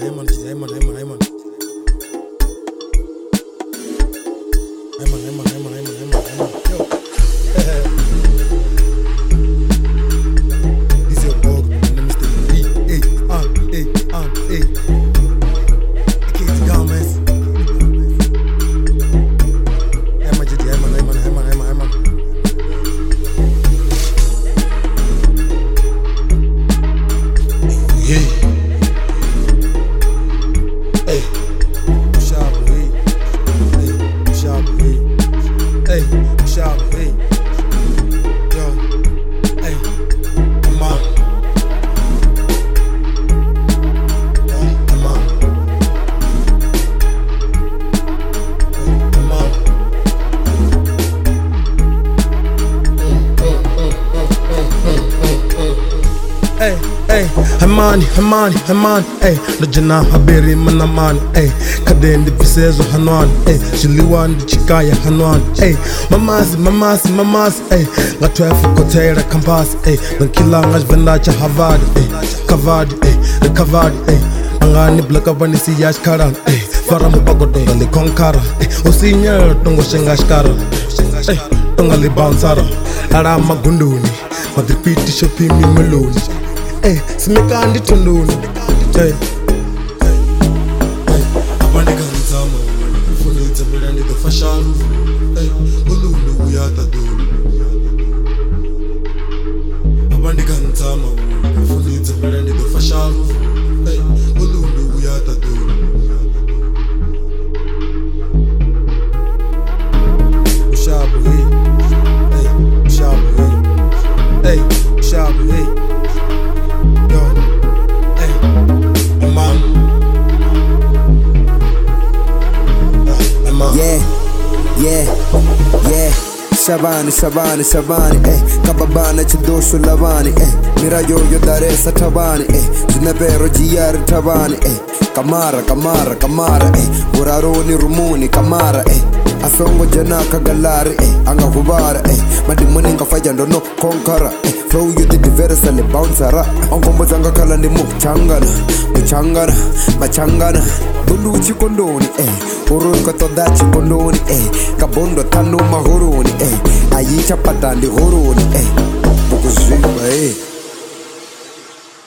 Hamani, Najana haberi manamani, Kadendi pisezo hanwani, Jiliwandi chikaya hanwani, Mamasi, Ngatwefu kotera kampasi, Nankila ngajvendacha Kavadi, Angani blaka vanisi yashkara, Faramu bagodo ngali konkara, Osinya tongo shengashkara, Tongali bounsara, Ara magunduni, Madripiti shopimi meloni. Simekandi tunduni Abandika nzama Funita bilani the fasharu Ululu uyata dulu Abandika nzama Funita bilani the fasharu Ululu uyata dulu Ushabu hey Yeah, Shabani, Kababana Chidoshu Lavani, Mirayo Yodaresa Tabani, Zinevero GR Tabani, Kamara, Uraroni Rumuni, Kamara, Asongo Janaka Galari, Anga Hubara, Madimuninga Fajando no Konkara, Flow you the diversally bouncera, Onkombo Zanga Kalani Machangana, Buluchi Kondoni, Urunka Todachi Kondoni, Kabondo Tanu Mahoroni, Ayicha Patandi Horoni, Bukuziva,